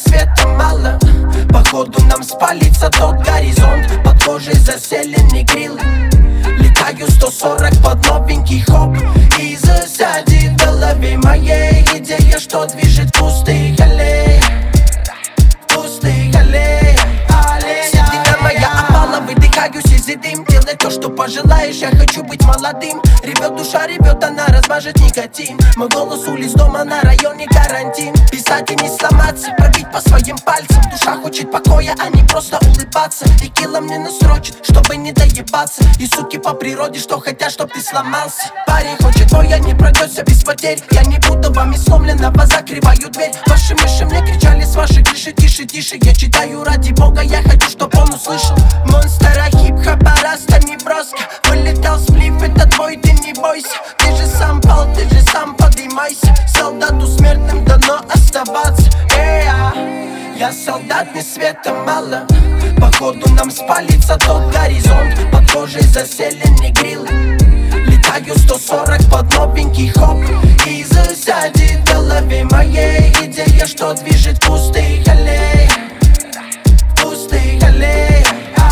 света мало. Походу нам спалится тот горизонт. Под кожей заселены грилы. Летаю 140 под новенький хоп. И засадит в голове моей идея, что движет пустых аллей. Пустых аллей. Седина моя опала, выдыхаю сизый дым. Делай то, что пожелаешь, я хочу быть молодым. Ревет душа, ревет, она размажет никотин. Мой голос улиц дома, на районе карантин. Писать и не сломаться, пробить по своим пальцам. Душа хочет покоя, а не просто улыбаться. И кило мне насрочит, чтобы не доебаться. И суки по природе, что хотят, чтоб ты сломался. Парень хочет боя, не пройдется без потерь. Я не буду вами сломленного, закрываю дверь. Ваши мыши мне кричали с вашей крыши: тише, тише. Я читаю ради бога, я хочу, чтоб он услышал. Монстра хип-хопа, раста не броско. Вылетал сплив, это твой, ты не бойся. Ты же сам пал, ты же сам поднимайся. Солдату смертным дано оставаться. Я солдат, не света мало. Походу нам спалится тот горизонт. Под кожей заселены грилы. Летаю 140 под новенький хоп. И засадит в голове моей идея, что движет пустых аллей. Пустых аллей.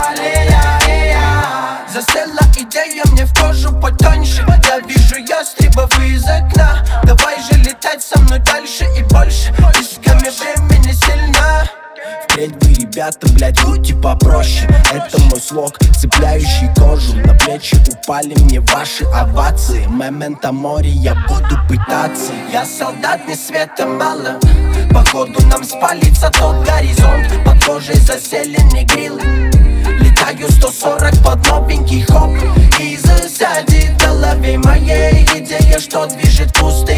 Засела идея мне в кожу потоньше. Я вижу ястребов из окна. Давай же летать со мной дальше и больше. Исками времени сильна. Впредь вы, ребята, блядь, будьте попроще. Это мой слог, цепляющий кожу. На плечи упали мне ваши овации. Мементо море, я буду пытаться. Я солдат, не света мало. Походу нам спалится тот горизонт. Под кожей заселены грилы. Летаю 140 под новенький хоп. И засадит в голове моей идея, что движет пустых